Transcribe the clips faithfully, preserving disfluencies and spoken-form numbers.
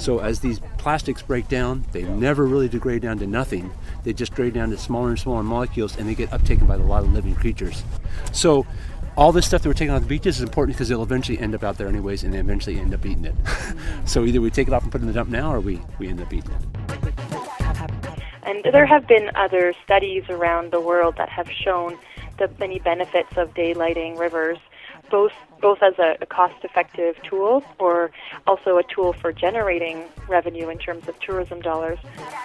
So as these plastics break down, they never really degrade down to nothing. They just degrade down to smaller and smaller molecules, and they get uptaken by a lot of living creatures. So all this stuff that we're taking off the beaches is important because it'll eventually end up out there anyways, and they eventually end up eating it. So either we take it off and put it in the dump now, or we, we end up eating it. And there have been other studies around the world that have shown the many benefits of daylighting rivers, both both as a, a cost-effective tool or also a tool for generating revenue in terms of tourism dollars.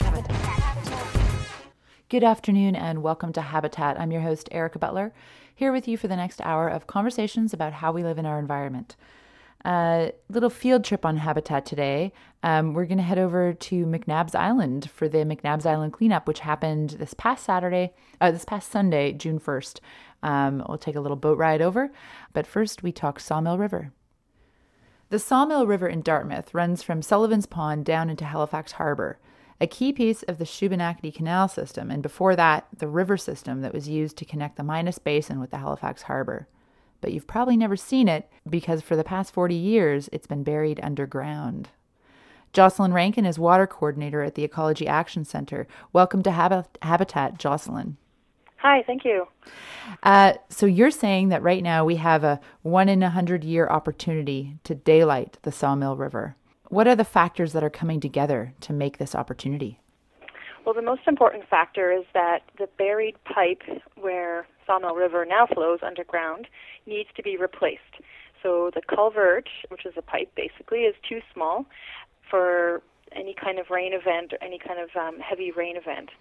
Good afternoon and welcome to Habitat. I'm your host, Erica Butler, here with you for the next hour of conversations about how we live in our environment. A uh, little field trip on Habitat today. Um, we're going to head over to McNabbs Island for the McNabbs Island cleanup, which happened this past Saturday, uh, this past Sunday, June first. Um, we'll take a little boat ride over, but first we talk Sawmill River. The Sawmill River in Dartmouth runs from Sullivan's Pond down into Halifax Harbor, a key piece of the Shubenacadie Canal system, and before that, the river system that was used to connect the Minas Basin with the Halifax Harbor. But you've probably never seen it because for the past forty years, it's been buried underground. Jocelyn Rankin is water coordinator at the Ecology Action Center. Welcome to Hab- Habitat, Jocelyn. Hi, thank you. Uh, so you're saying that right now we have a one in a hundred year opportunity to daylight the Sawmill River. What are the factors that are coming together to make this opportunity? Well, the most important factor is that the buried pipe where Sawmill River now flows underground needs to be replaced. So the culvert, which is a pipe basically, is too small for any kind of rain event or any kind of um, heavy rain event.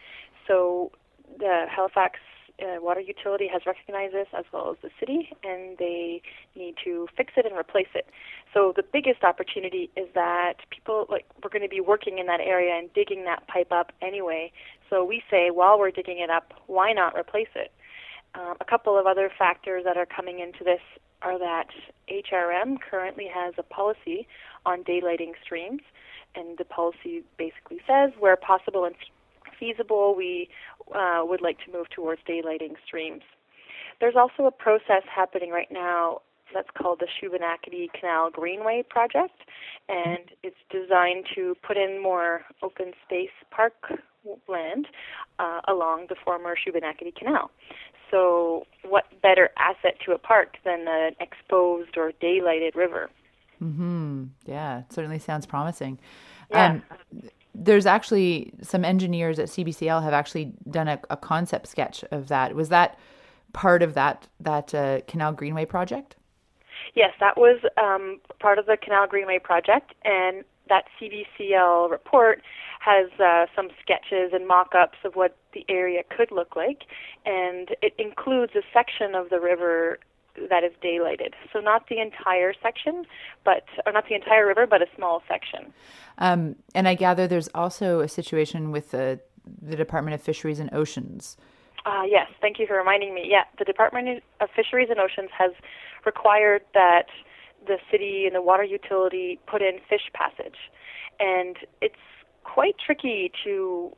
So the Halifax uh, Water Utility has recognized this as well as the city, and they need to fix it and replace it. So the biggest opportunity is that people, like, we're going to be working in that area and digging that pipe up anyway. So we say, while we're digging it up, why not replace it? Um, a couple of other factors that are coming into this are that H R M currently has a policy on daylighting streams, and the policy basically says where possible and feasible, we uh, would like to move towards daylighting streams. There's also a process happening right now that's called the Shubenacadie Canal Greenway Project, and it's designed to put in more open space park land uh, along the former Shubenacadie Canal. So what better asset to a park than an exposed or daylighted river? Mm-hmm. Yeah, it certainly sounds promising. Yeah. Um, there's actually some engineers at C B C L have actually done a, a concept sketch of that. Was that part of that that uh, Canal Greenway project? Yes, that was um, part of the Canal Greenway project, and that C B C L report has uh, some sketches and mock-ups of what the area could look like, and it includes a section of the river that is daylighted. So not the entire section, but or not the entire river, but a small section. Um, and I gather there's also a situation with the, the Department of Fisheries and Oceans. Uh, yes, thank you for reminding me. Yeah, the Department of Fisheries and Oceans has required that the city and the water utility put in fish passage. And it's quite tricky to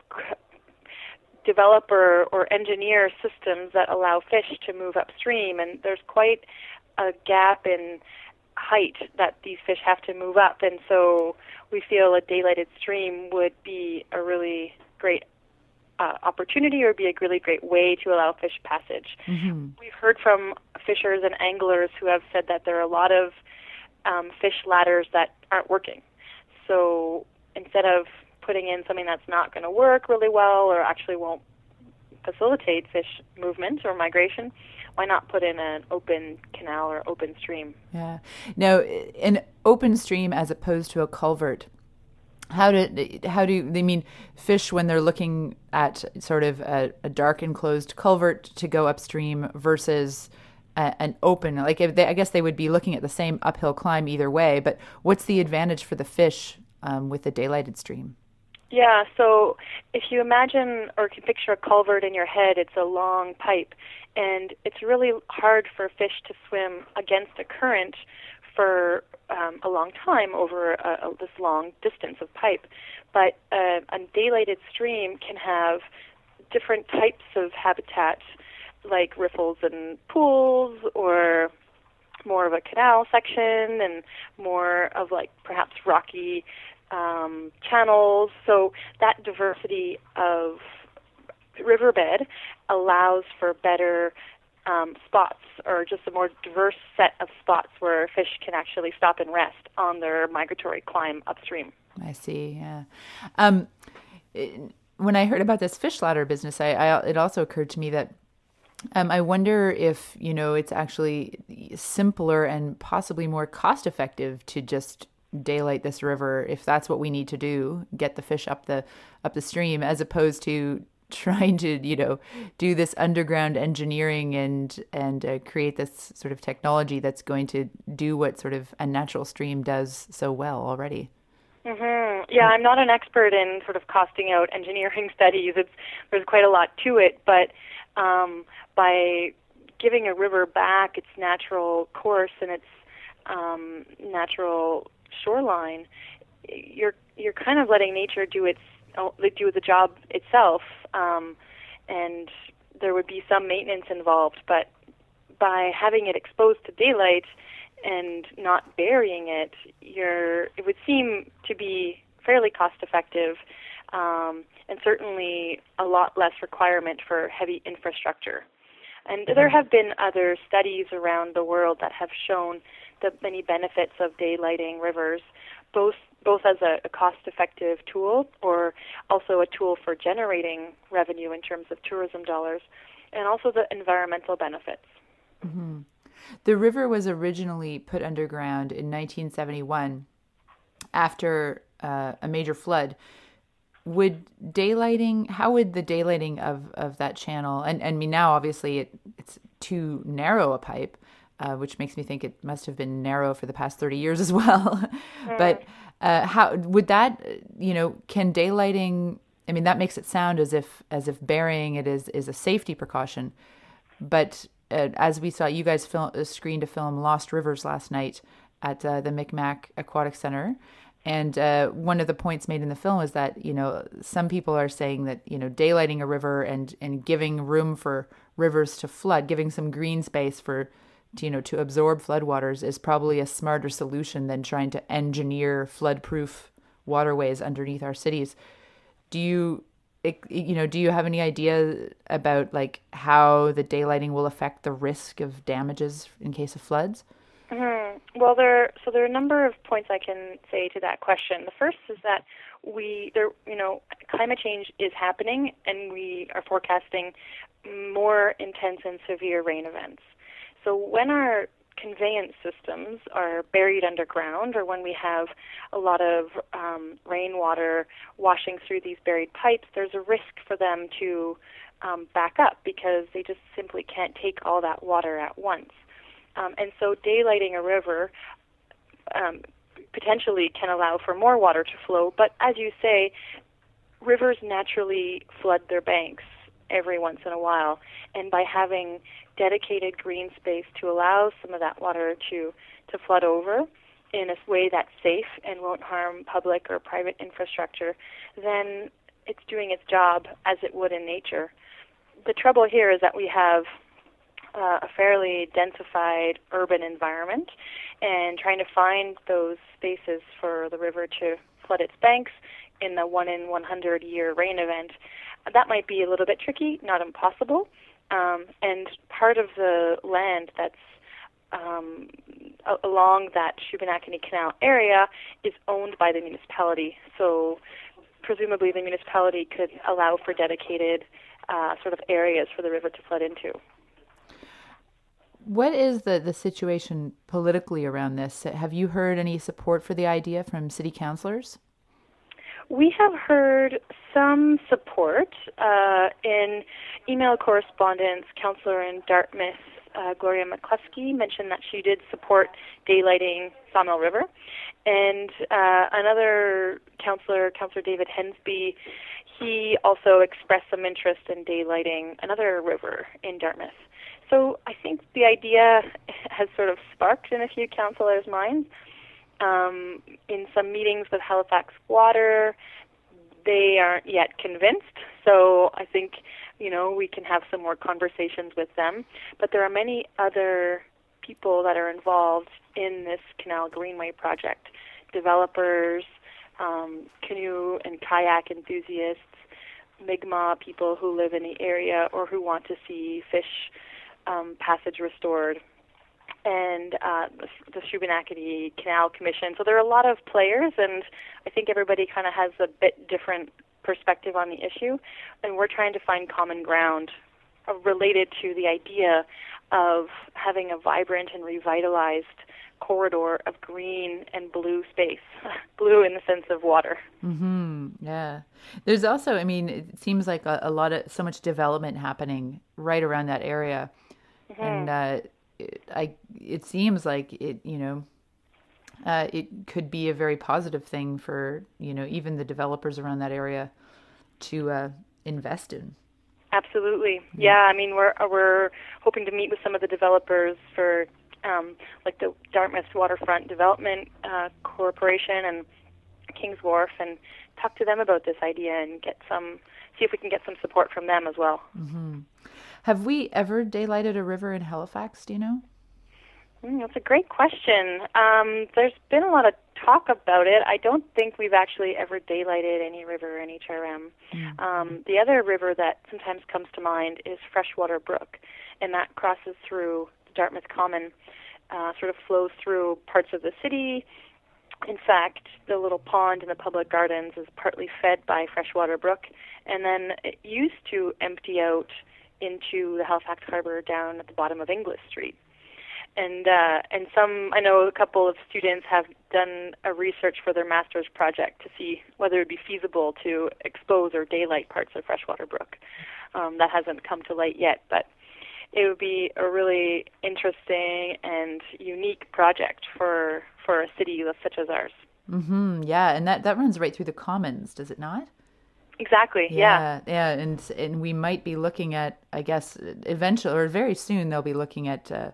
develop or, or engineer systems that allow fish to move upstream, and there's quite a gap in height that these fish have to move up, and so we feel a daylighted stream would be a really great uh, opportunity or be a really great way to allow fish passage. Mm-hmm. We've heard from fishers and anglers who have said that there are a lot of um, fish ladders that aren't working. So instead of putting in something that's not going to work really well or actually won't facilitate fish movement or migration, why not put in an open canal or open stream? Yeah. Now, an open stream as opposed to a culvert, how do, how do they mean fish when they're looking at sort of a, a dark enclosed culvert to go upstream versus a, an open, like if they, I guess they would be looking at the same uphill climb either way, but what's the advantage for the fish um, with the daylighted stream? Yeah, so if you imagine or can picture a culvert in your head, it's a long pipe, and it's really hard for fish to swim against a current for um, a long time over a, a, this long distance of pipe. But uh, a daylighted stream can have different types of habitat, like riffles and pools, or more of a canal section, and more of like perhaps rocky um, channels. So that diversity of riverbed allows for better um, spots, or just a more diverse set of spots where fish can actually stop and rest on their migratory climb upstream. I see, yeah. Um, it, when I heard about this fish ladder business, I, I it also occurred to me that um, I wonder if, you know, it's actually simpler and possibly more cost effective to just daylight this river, if that's what we need to do, get the fish up the up the stream, as opposed to trying to, you know, do this underground engineering and and uh, create this sort of technology that's going to do what sort of a natural stream does so well already. Mm-hmm. Yeah, I'm not an expert in sort of costing out engineering studies. It's there's quite a lot to it, but um, by giving a river back its natural course and its um, natural shoreline, you're you're kind of letting nature do its do the job itself, um, and there would be some maintenance involved. But by having it exposed to daylight and not burying it, you're it would seem to be fairly cost effective, um, and certainly a lot less requirement for heavy infrastructure. And there have been other studies around the world that have shown the many benefits of daylighting rivers, both both as a, a cost-effective tool, or also a tool for generating revenue in terms of tourism dollars, and also the environmental benefits. Mm-hmm. The river was originally put underground in nineteen seventy-one after uh, a major flood. Would daylighting, how would the daylighting of, of that channel, and, and I mean now obviously it, it's too narrow a pipe, uh, which makes me think it must have been narrow for the past thirty years as well. Mm. But uh, how would that, you know, can daylighting, I mean, that makes it sound as if as if burying it is, is a safety precaution. But uh, as we saw, you guys film, uh, screened a film Lost Rivers last night at uh, the Micmac Aquatic Center. And uh, one of the points made in the film is that, you know, some people are saying that, you know, daylighting a river and, and giving room for rivers to flood, giving some green space for, to, you know, to absorb floodwaters is probably a smarter solution than trying to engineer flood-proof waterways underneath our cities. Do you, you know, do you have any idea about like how the daylighting will affect the risk of damages in case of floods? Mm-hmm. Well, there so there are a number of points I can say to that question. The first is that we there you know climate change is happening, and we are forecasting more intense and severe rain events. So when our conveyance systems are buried underground, or when we have a lot of um, rainwater washing through these buried pipes, there's a risk for them to um, back up because they just simply can't take all that water at once. Um, and so daylighting a river um, potentially can allow for more water to flow. But as you say, rivers naturally flood their banks every once in a while. And by having dedicated green space to allow some of that water to, to flood over in a way that's safe and won't harm public or private infrastructure, then it's doing its job as it would in nature. The trouble here is that we have Uh, a fairly densified urban environment, and trying to find those spaces for the river to flood its banks in the one in one hundred year rain event, that might be a little bit tricky, not impossible. Um, and part of the land that's um, a- along that Shubenacadie Canal area is owned by the municipality, so presumably the municipality could allow for dedicated uh, sort of areas for the river to flood into. What is the, the situation politically around this? Have you heard any support for the idea from city councillors? We have heard some support uh, in email correspondence. Councillor in Dartmouth, uh, Gloria McCluskey, mentioned that she did support daylighting Sawmill River. And uh, another councillor, Councillor David Hensby, he also expressed some interest in daylighting another river in Dartmouth. So I think the idea has sort of sparked in a few councillors' minds. Um, in some meetings with Halifax Water, they aren't yet convinced. So I think, you know, we can have some more conversations with them. But there are many other people that are involved in this Canal Greenway project, developers, um, canoe and kayak enthusiasts, Mi'kmaq people who live in the area or who want to see fish um, passage restored, and uh, the, the Shubenacadie Canal Commission. So there are a lot of players, and I think everybody kind of has a bit different perspective on the issue, and we're trying to find common ground uh, related to the idea of having a vibrant and revitalized corridor of green and blue space, blue in the sense of water. Mm-hmm. Yeah. There's also, I mean, it seems like a, a lot of, so much development happening right around that area. Mm-hmm. And uh, it, I, it seems like it, you know, uh, it could be a very positive thing for, you know, even the developers around that area to uh, invest in. Absolutely. Yeah. yeah. I mean, we're, we're hoping to meet with some of the developers for Um, like the Dartmouth Waterfront Development uh, Corporation and Kings Wharf, and talk to them about this idea and get some, see if we can get some support from them as well. Mm-hmm. Have we ever daylighted a river in Halifax, do you know? Mm, that's a great question. Um, there's been a lot of talk about it. I don't think we've actually ever daylighted any river in H R M. Mm-hmm. Um, the other river that sometimes comes to mind is Freshwater Brook, and that crosses through Dartmouth Common, uh, sort of flows through parts of the city. In fact, the little pond in the public gardens is partly fed by Freshwater Brook, and then it used to empty out into the Halifax Harbor down at the bottom of Inglis Street. And uh, and some, I know a couple of students have done a research for their master's project to see whether it would be feasible to expose or daylight parts of Freshwater Brook. Um, that hasn't come to light yet, but it would be a really interesting and unique project for for a city such as ours. Mm-hmm. Yeah, and that, that runs right through the Commons, does it not? Exactly, yeah. Yeah, yeah, and and we might be looking at, I guess, eventually, or very soon, they'll be looking at uh,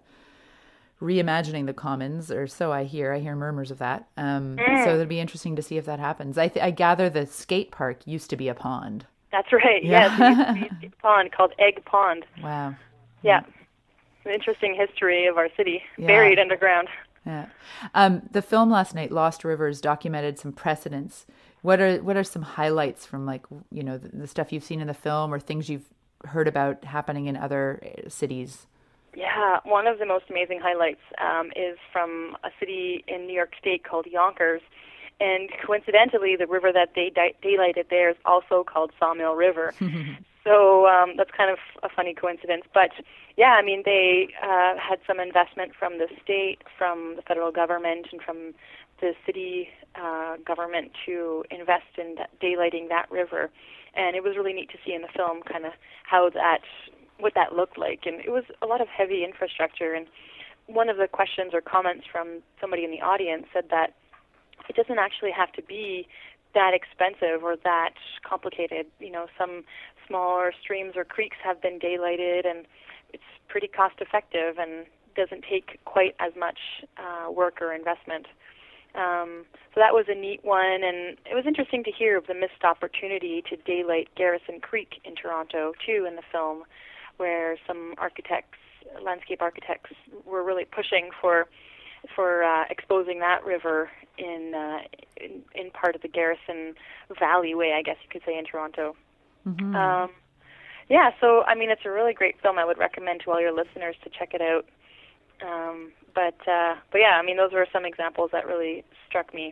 reimagining the Commons, or so I hear. I hear murmurs of that. Um, mm. So it'll be interesting to see if that happens. I, th- I gather the skate park used to be a pond. That's right, yeah. Yes, it used to be a pond called Egg Pond. Wow. Yeah, an interesting history of our city, yeah. Buried underground. Yeah. Um, the film last night, Lost Rivers, documented some precedents. What are what are some highlights from, like, you know, the, the stuff you've seen in the film or things you've heard about happening in other cities? Yeah, one of the most amazing highlights um, is from a city in New York State called Yonkers. And coincidentally, the river that they di- daylighted there is also called Sawmill River. So um, that's kind of a funny coincidence. But, yeah, I mean, they uh, had some investment from the state, from the federal government, and from the city uh, government to invest in that, daylighting that river. And it was really neat to see in the film kind of how that, what that looked like. And it was a lot of heavy infrastructure. And one of the questions or comments from somebody in the audience said that it doesn't actually have to be that expensive or that complicated. You know, some smaller streams or creeks have been daylighted, and it's pretty cost effective and doesn't take quite as much uh, work or investment. Um, so that was a neat one, and it was interesting to hear of the missed opportunity to daylight Garrison Creek in Toronto, too, in the film, where some architects, landscape architects, were really pushing for for uh, exposing that river in, uh, in in part of the Garrison Valleyway, I guess you could say, in Toronto. Mm-hmm. Um, yeah, so, I mean, it's a really great film. I would recommend to all your listeners to check it out. Um, but, uh, but yeah, I mean, those were some examples that really struck me.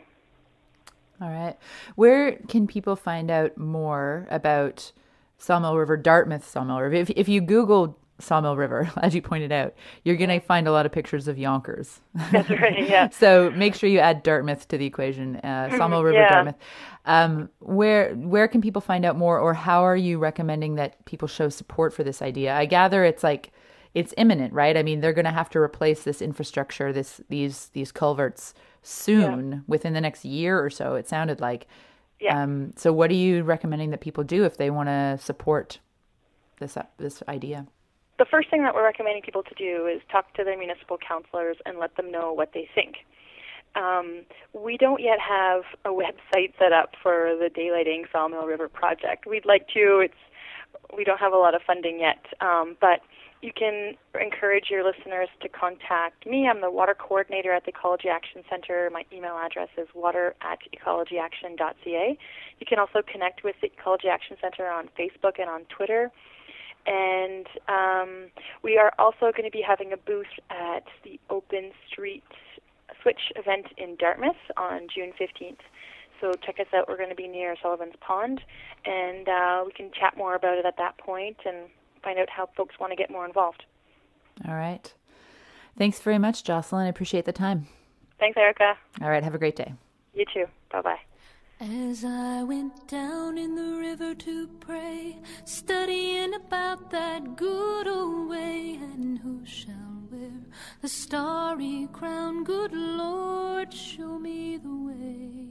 All right. Where can people find out more about Sawmill River, Dartmouth Sawmill River? If, if you Google Sawmill River, as you pointed out, you're going to find a lot of pictures of Yonkers. That's right, yeah. So make sure you add Dartmouth to the equation. Uh, Sawmill River, yeah. Dartmouth. Um, where where can people find out more, or how are you recommending that people show support for this idea? I gather it's like, it's imminent, right? I mean, they're going to have to replace this infrastructure, this these these culverts soon, yeah. within the next year or so, it sounded like. Yeah. Um, so what are you recommending that people do if they want to support this uh, this idea? The first thing that we're recommending people to do is talk to their municipal councillors and let them know what they think. Um, we don't yet have a website set up for the Daylighting Sawmill River project. We'd like to. It's we don't have a lot of funding yet, um, but you can encourage your listeners to contact me. I'm the water coordinator at the Ecology Action Center. My email address is water at ecology action dot c a. You can also connect with the Ecology Action Center on Facebook and on Twitter. And um, we are also going to be having a booth at the Open Street Switch event in Dartmouth on June fifteenth. So check us out. We're going to be near Sullivan's Pond, and uh, we can chat more about it at that point and find out how folks want to get more involved. All right. Thanks very much, Jocelyn. I appreciate the time. Thanks, Erica. All right. Have a great day. You too. Bye-bye. As I went down in the river to pray, studying about that good old way, and who shall wear the starry crown? Good Lord, show me the way.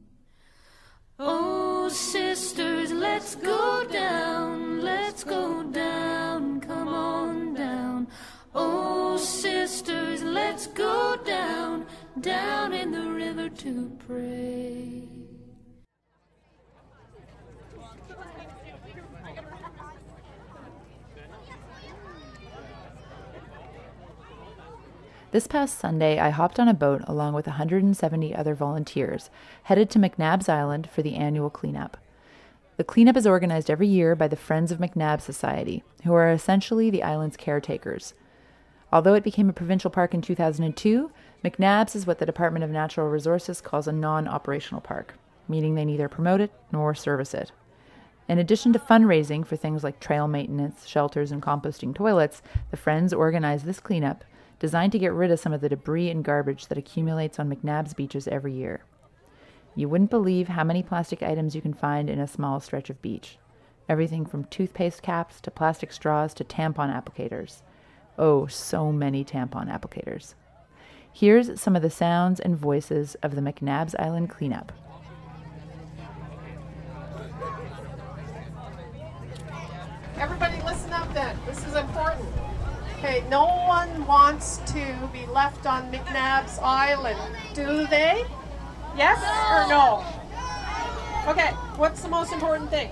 Oh, sisters, let's go down, let's go down, come on down. Oh, sisters, let's go down, down in the river to pray. This past Sunday, I hopped on a boat along with one hundred seventy other volunteers, headed to McNabbs Island for the annual cleanup. The cleanup is organized every year by the Friends of McNabbs Society, who are essentially the island's caretakers. Although it became a provincial park in two thousand two, McNabbs is what the Department of Natural Resources calls a non-operational park, meaning they neither promote it nor service it. In addition to fundraising for things like trail maintenance, shelters, and composting toilets, the Friends organize this cleanup designed to get rid of some of the debris and garbage that accumulates on McNabbs beaches every year. You wouldn't believe how many plastic items you can find in a small stretch of beach. Everything from toothpaste caps to plastic straws to tampon applicators. Oh, so many tampon applicators. Here's some of the sounds and voices of the McNabbs Island cleanup. Everybody listen up then. This is important. Okay, no one wants to be left on McNabbs Island, do they? Yes or no? Okay, what's the most important thing?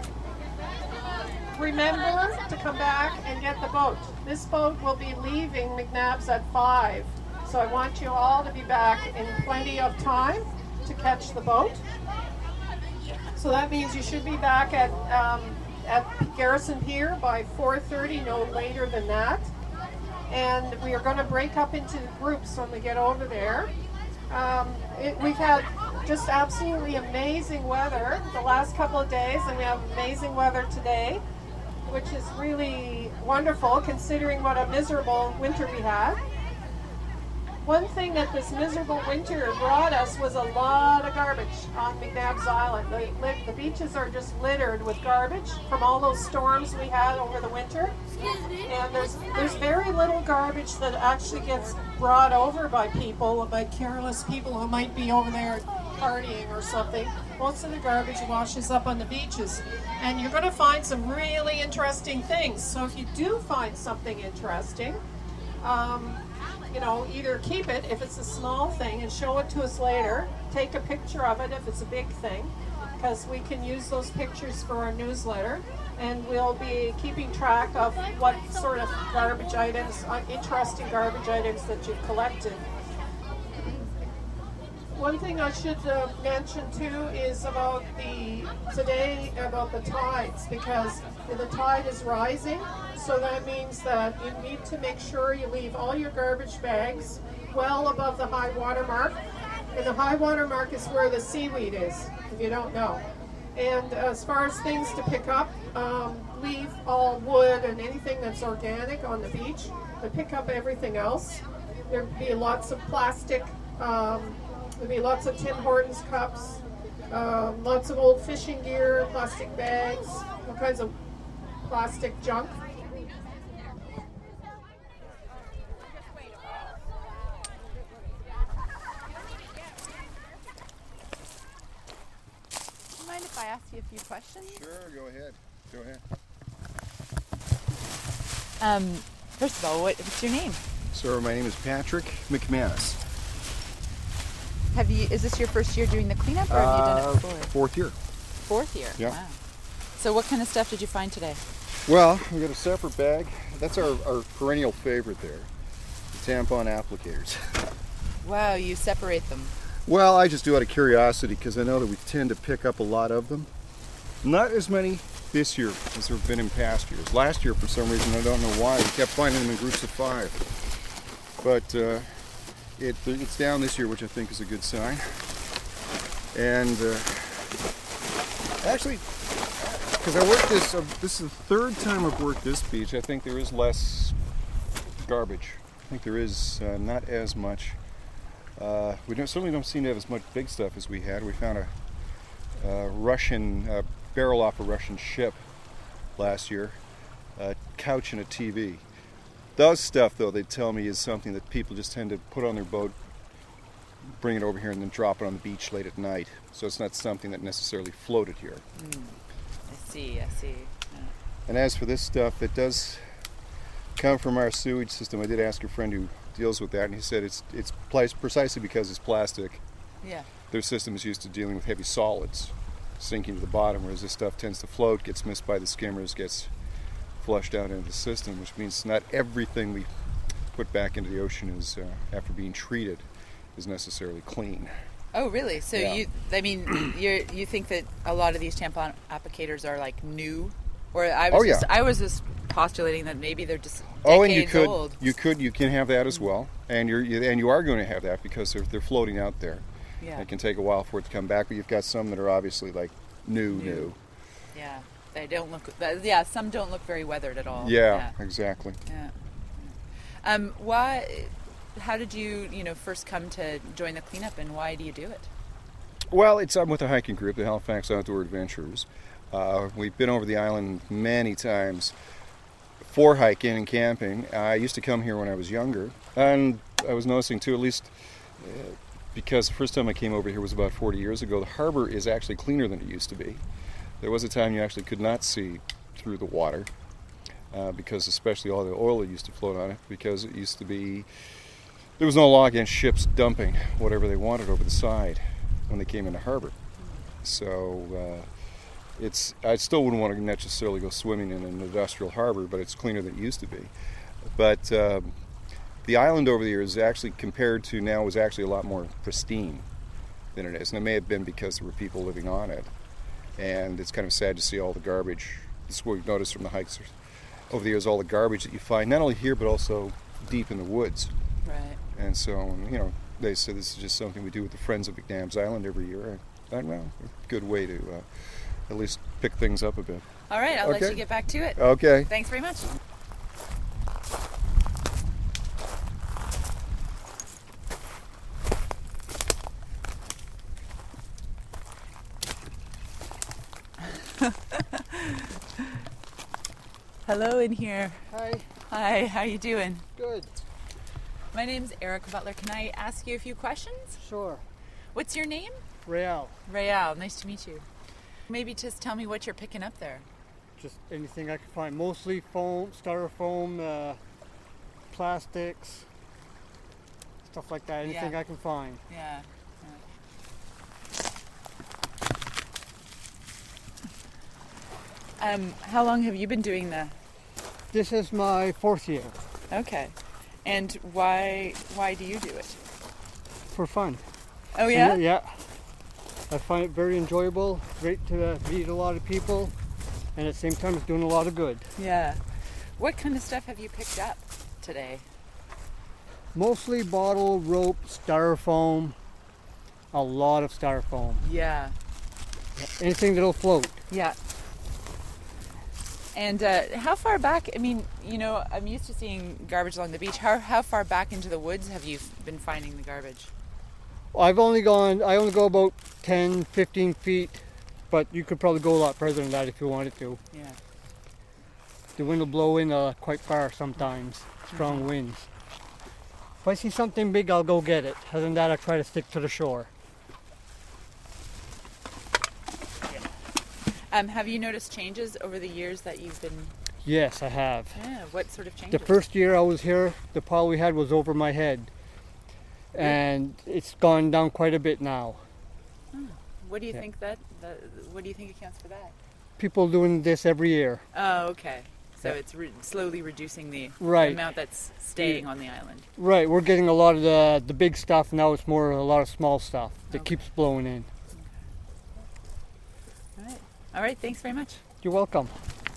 Remember to come back and get the boat. This boat will be leaving McNabbs at five. So I want you all to be back in plenty of time to catch the boat. So that means you should be back at um, at Garrison Pier by four thirty, no later than that. And we are going to break up into groups when we get over there. Um, it, we've had just absolutely amazing weather the last couple of days, and we have amazing weather today, which is really wonderful considering what a miserable winter we had. One thing that this miserable winter brought us was a lot of garbage on McNabbs Island. The, the beaches are just littered with garbage from all those storms we had over the winter. And there's there's very little garbage that actually gets brought over by people, by careless people who might be over there partying or something. Most of the garbage washes up on the beaches. And you're going to find some really interesting things. So if you do find something interesting, um, you know, either keep it if it's a small thing and show it to us later. Take a picture of it if it's a big thing, because we can use those pictures for our newsletter, and we'll be keeping track of what sort of garbage items, uh, interesting garbage items that you've collected. One thing I should uh, mention too is about the today about the tides, because the tide is rising. So that means that you need to make sure you leave all your garbage bags well above the high water mark. And the high water mark is where the seaweed is, if you don't know. And as far as things to pick up, um, leave all wood and anything that's organic on the beach, but pick up everything else. There'll be lots of plastic, um, there'll be lots of Tim Hortons cups, um, lots of old fishing gear, plastic bags, all kinds of plastic junk. If I ask you a few questions? Sure, go ahead. Go ahead. Um, first of all, what, what's your name? So my name is Patrick McManus. Have you? Is this your first year doing the cleanup, or have you done it Uh, before? Fourth year. Fourth year. Yeah. Wow. So what kind of stuff did you find today? Well, we got a separate bag. That's our, our perennial favorite there, the tampon applicators. Wow, you separate them. Well, I just do out of curiosity because I know that we tend to pick up a lot of them. Not as many this year as there have been in past years. Last year, for some reason, I don't know why, we kept finding them in groups of five. But uh, it, it's down this year, which I think is a good sign. And uh, actually, because I worked this, uh, this is the third time I've worked this beach, I think there is less garbage. I think there is uh, not as much. Uh, we don't, certainly don't seem to have as much big stuff as we had. We found a, a Russian uh, barrel off a Russian ship last year, a couch and a T V. Those stuff, though, they tell me is something that people just tend to put on their boat, bring it over here, and then drop it on the beach late at night. So it's not something that necessarily floated here. Mm. I see, I see. Yeah. And as for this stuff, it does come from our sewage system. I did ask a friend who deals with that, and he said it's it's placed precisely because it's plastic. Yeah. Their system is used to dealing with heavy solids sinking to the bottom, whereas this stuff tends to float, gets missed by the skimmers, gets flushed out into the system, which means not everything we put back into the ocean is, uh, after being treated, is necessarily clean. Oh, really? So Yeah. you, I mean, you you think that a lot of these tampon applicators are like new, or I was Oh, yeah. just I was just postulating that maybe they're just decades Oh, and you could, old. you could, you can have that as well, and you're, you, and you are going to have that because they're they're floating out there. Yeah. It can take a while for it to come back, but you've got some that are obviously like new, new. New. Yeah. They don't look. Yeah. Some don't look very weathered at all. Yeah, exactly. Yeah. yeah. Um. Why? How did you, you know, first come to join the cleanup, and why do you do it? Well, it's I'm with a hiking group, the Halifax Outdoor Adventurers. Uh, we've been over the island many times for hiking and camping. I used to come here when I was younger, and I was noticing too, at least uh, because the first time I came over here was about forty years ago, the harbor is actually cleaner than it used to be. There was a time you actually could not see through the water, uh, because especially all the oil that used to float on it, because it used to be, there was no law against ships dumping whatever they wanted over the side when they came into harbor. So uh, it's I still wouldn't want to necessarily go swimming in an industrial harbor, but it's cleaner than it used to be. But um, the island over the years, actually compared to now, is actually a lot more pristine than it is. And it may have been because there were people living on it. And it's kind of sad to see all the garbage. This is what we've noticed from the hikes over the years, all the garbage that you find, not only here, but also deep in the woods. Right. And so, you know, they said this is just something we do with the Friends of McNabbs Island every year. I don't know, a good way to uh, at least pick things up a bit. All right. I'll let Okay. you get back to it. Okay. Thanks very much. Hello in here. Hi, Hi, how you doing? good, My name's Erica Butler. Can I ask you a few questions? sure. What's your name? Real, Rayal. Nice to meet you. Maybe just tell me what you're picking up there. just anything I can find. Mostly foam, styrofoam, uh, plastics, stuff like that. Anything Yeah. I can find. Yeah. yeah. Um, how long have you been doing the? This is my fourth year Okay. And why why do you do it? for fun. Oh yeah? And, yeah. I find it very enjoyable, great to uh, meet a lot of people, and at the same time it's doing a lot of good. Yeah. What kind of stuff have you picked up today? Mostly bottle, rope, styrofoam, a lot of styrofoam. Yeah. Anything that'll float. Yeah. And uh, how far back, I mean, you know, I'm used to seeing garbage along the beach. How, how far back into the woods have you been finding the garbage? I've only gone, I only go about ten, fifteen feet, but you could probably go a lot further than that if you wanted to. Yeah. The wind will blow in uh, quite far sometimes, strong Mm-hmm. winds. If I see something big, I'll go get it. Other than that, I try to stick to the shore. Um, have you noticed changes over the years that you've been? Yes, I have. Yeah. What sort of The changes? first year I was here, the pile we had was over my head. And it's gone down quite a bit now. What do you Yeah. think that, that? What do you think accounts for that? People doing this every year. Oh, okay. So it's re- slowly reducing the Right. amount that's staying on the island. Right, we're getting a lot of the the big stuff. Now it's more a lot of small stuff that Okay. keeps blowing in. All right. All right. Thanks very much. You're welcome.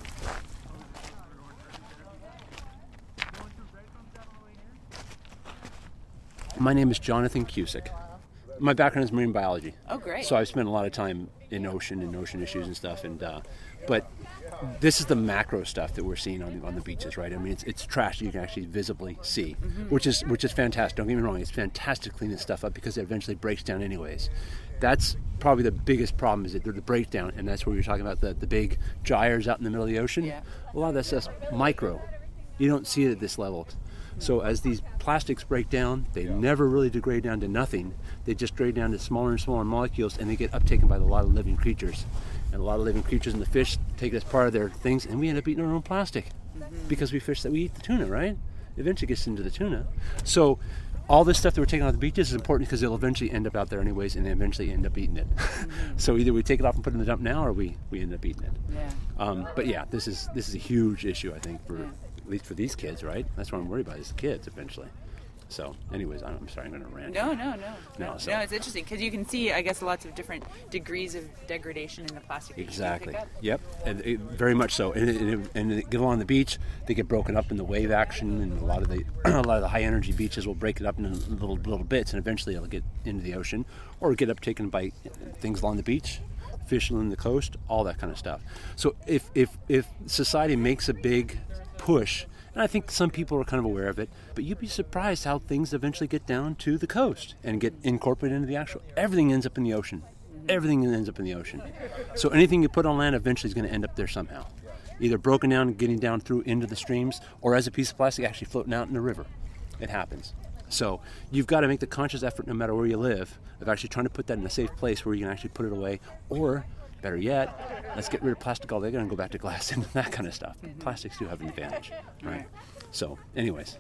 My name is Jonathan Cusick. My background is marine biology. Oh, great. So I've spent a lot of time in ocean and ocean issues and stuff. And uh, but this is the macro stuff that we're seeing on on the beaches, right? I mean, it's it's trash you can actually visibly see, mm-hmm. which is which is fantastic. Don't get me wrong; it's fantastic to clean this stuff up because it eventually breaks down anyways. That's probably the biggest problem is that they're the breakdown, and that's where you're talking about the the big gyres out in the middle of the ocean. Yeah. A lot of that stuff's micro. You don't see it at this level. So as these plastics break down, they never really degrade down to nothing. They just degrade down to smaller and smaller molecules, and they get uptaken by a lot of living creatures. And a lot of living creatures and the fish take it as part of their things, and we end up eating our own plastic mm-hmm. because we fish that we eat the tuna, right? Eventually gets into the tuna. So all this stuff that we're taking off the beaches is important because it'll eventually end up out there anyways, and they eventually end up eating it. Mm-hmm. So either we take it off and put it in the dump now, or we, we end up eating it. Yeah. Um, but yeah, this is this is a huge issue, I think, for yeah. at least for these kids, right? That's what I'm worried about is the kids eventually. So, anyways, I'm sorry, I'm going to rant. No, no, no. No, no, so. no it's interesting because you can see, I guess, lots of different degrees of degradation in the plastic that Exactly. you can pick up. Yep, and it, very much so. And, it, and, it, and they get along the beach, they get broken up in the wave action, and a lot of the a lot of the high energy beaches will break it up into little little bits, and eventually it'll get into the ocean or get uptaken by things along the beach, fish along the coast, all that kind of stuff. So if if if society makes a big push. And I think some people are kind of aware of it, but you'd be surprised how things eventually get down to the coast and get incorporated into the actual. Everything ends up in the ocean. Everything ends up in the ocean. So anything you put on land eventually is going to end up there somehow. Either broken down and getting down through into the streams, or as a piece of plastic actually floating out in the river. It happens. So you've got to make the conscious effort, no matter where you live, of actually trying to put that in a safe place where you can actually put it away, or better yet, let's get rid of plastic altogether and go back to glass and that kind of stuff. Mm-hmm. Plastics do have an advantage, right? So, anyways,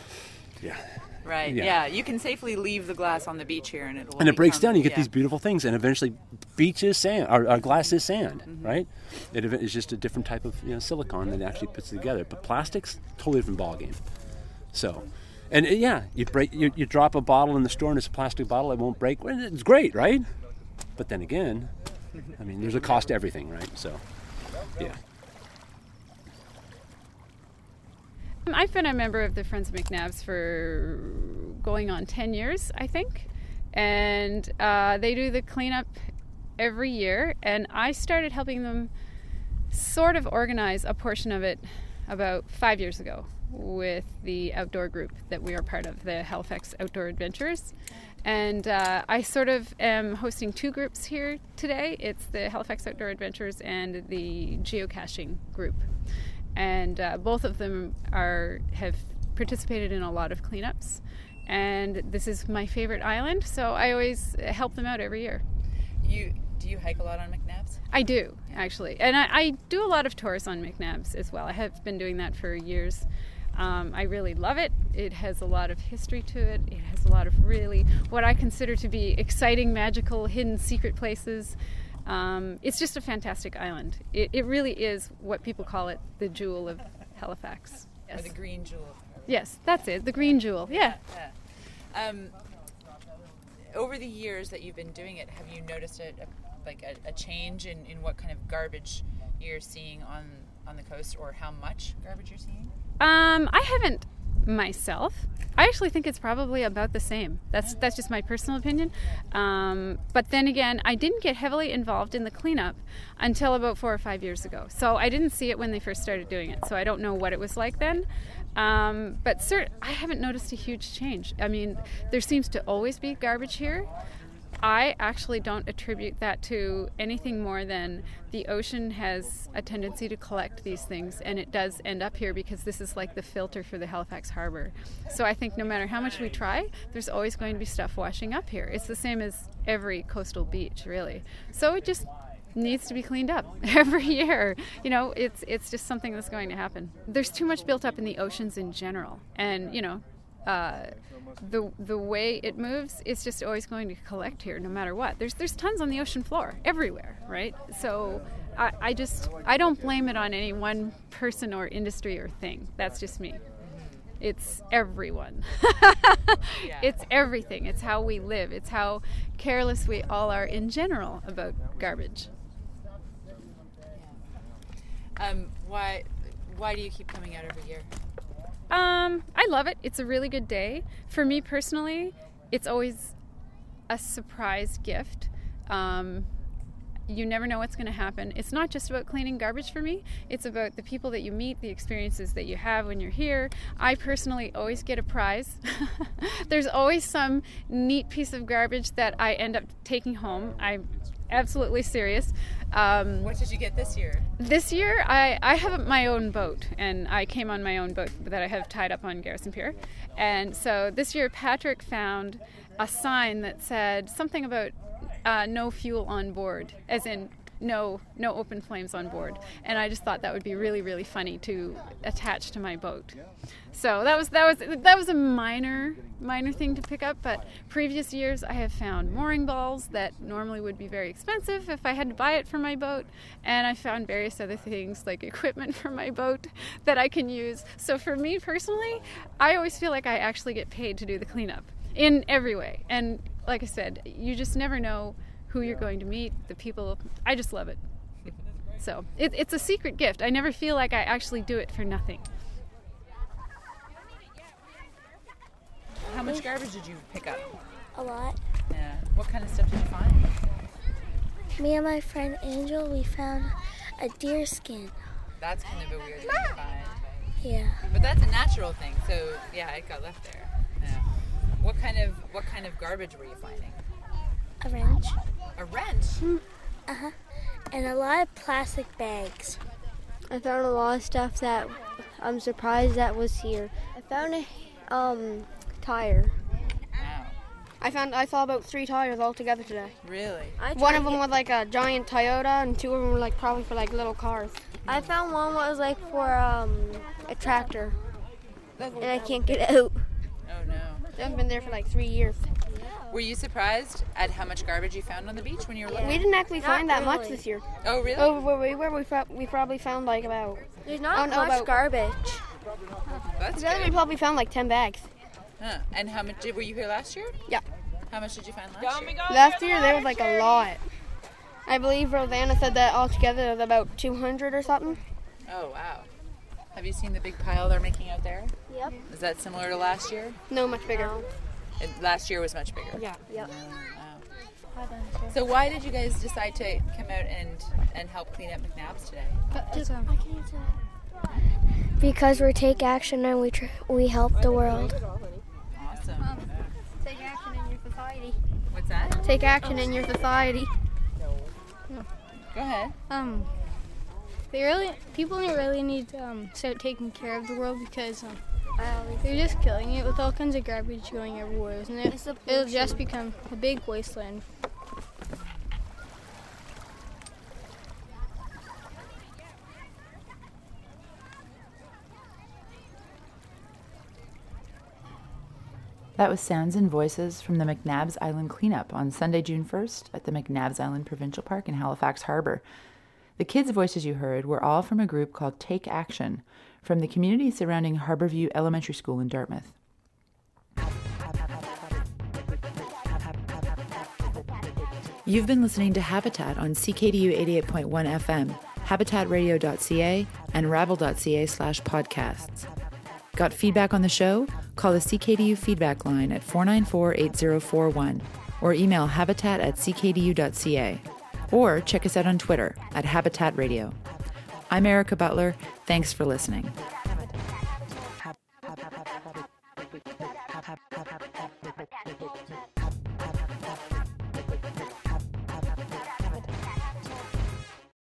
yeah. Right. Yeah. yeah, you can safely leave the glass on the beach here, and it will. And it breaks become, down. You get yeah. these beautiful things, and eventually, beach is sand, or, or glass is sand, mm-hmm. right? It is just a different type of you know, silicon that actually puts it together. But plastics, totally different ballgame. So. And uh, yeah, you break, you, you drop a bottle in the store and it's a plastic bottle, it won't break. Well, it's great, right? But then again, I mean, there's a cost to everything, right? So, yeah. I've been a member of the Friends of McNabbs for going on ten years, I think. And uh, they do the cleanup every year. And I started helping them sort of organize a portion of it about five years ago with the outdoor group that we are part of, the Halifax Outdoor Adventures. And uh, I sort of am hosting two groups here today. It's the Halifax Outdoor Adventures and the geocaching group. And uh, both of them are have participated in a lot of cleanups. And this is my favorite island, so I always help them out every year. You do you hike a lot on McNabbs? I do, actually. And I, I do a lot of tours on McNabbs as well. I have been doing that for years. Um, I really love it. It has a lot of history to it. It has a lot of really what I consider to be exciting, magical, hidden, secret places. Um, it's just a fantastic island. It, it really is what people call it, the jewel of Halifax. Yes. Or the green jewel. Yes, that's it, the green jewel, yeah. yeah, yeah. Um, over the years that you've been doing it, have you noticed a, a like a, a change in, in what kind of garbage you're seeing on, on the coast, or how much garbage you're seeing? Um, I haven't myself. I actually think it's probably about the same. That's that's just my personal opinion. Um, but then again, I didn't get heavily involved in the cleanup until about four or five years ago. So I didn't see it when they first started doing it. So I don't know what it was like then. Um, but cert- I haven't noticed a huge change. I mean, there seems to always be garbage here. I actually don't attribute that to anything more than the ocean has a tendency to collect these things, and it does end up here because this is like the filter for the Halifax Harbor. So I think no matter how much we try, there's always going to be stuff washing up here. It's the same as every coastal beach, really. So it just needs to be cleaned up every year. You know, it's it's just something that's going to happen. There's too much built up in the oceans in general, and you know, uh, the the way it moves, it's just always going to collect here no matter what. There's there's tons on the ocean floor everywhere, right? So I, I just I don't blame it on any one person or industry or thing. That's just me. It's everyone. Yeah. It's everything. It's how we live. It's how careless we all are in general about garbage. Um, why why do you keep coming out every year? Um, I love it. It's a really good day. For me personally, it's always a surprise gift. Um, you never know what's going to happen. It's not just about cleaning garbage for me. It's about the people that you meet, the experiences that you have when you're here. I personally always get a prize. There's always some neat piece of garbage that I end up taking home. I'm absolutely serious. Um, What did you get this year? This year, I, I have my own boat, and I came on my own boat that I have tied up on Garrison Pier. And so this year, Patrick found a sign that said something about uh, no fuel on board, as in no no open flames on board. And I just thought that would be really, really funny to attach to my boat. So that was that was that was a minor minor thing to pick up. But previous years, I have found mooring balls that normally would be very expensive if I had to buy it for my boat, and I found various other things like equipment for my boat that I can use. So for me personally, I always feel like I actually get paid to do the cleanup in every way. And like I said, you just never know who you're going to meet, the people. I just love it. So it, it's a secret gift. I never feel like I actually do it for nothing. How much garbage did you pick up? A lot. Yeah. What kind of stuff did you find? Me and my friend Angel, we found a deer skin. That's kind of a weird thing to find. Yeah. But that's a natural thing, so yeah, it got left there. Yeah. What kind of what kind of garbage were you finding? A wrench. A wrench? Uh-huh. And a lot of plastic bags. I found a lot of stuff that I'm surprised that was here. I found a um tire. Wow. I found I saw about three tires all together today. Really? I One tried of them to- was like a giant Toyota, and two of them were like probably for like little cars. I found one was like for um a tractor, and I can't get out. Oh no. They haven't been there for like three years. Were you surprised at how much garbage you found on the beach when you were looking? We didn't actually Not find that much really. this year. Oh really? Oh, where we were, we, fo- we probably found like about. There's I not don't know much about- garbage. That's Together we good. probably found like ten bags. Huh. And how much did were you here last year? Yeah. How much did you find last year? Last year there was like a lot. I believe Rosanna said that altogether there was about two hundred or something. Oh wow. Have you seen the big pile they're making out there? Yep. Is that similar to last year? No, much bigger. It, last year was much bigger. Yeah. Yep. Wow. So why did you guys decide to come out and, and help clean up McNabb's today? Because we take action and we tr- we help the world. Awesome. Take action in your society. What's that? Take action in your society. Go ahead. Um, they really people really need to um, start taking care of the world because um, they're just killing it with all kinds of garbage going everywhere, isn't it? It'll just become a big wasteland. That was sounds and voices from the McNabb's Island cleanup on Sunday, June first at the McNabb's Island Provincial Park in Halifax Harbour. The kids' voices you heard were all from a group called Take Action from the community surrounding Harborview Elementary School in Dartmouth. You've been listening to Habitat on C K D U eighty-eight point one F M, habitat radio dot c a, and rabble dot c a slash podcasts. Got feedback on the show? Call the C K D U feedback line at four nine four, eight zero four one or email habitat at c k d u dot c a. Or check us out on Twitter at Habitat Radio. I'm Erica Butler. Thanks for listening. Habitat.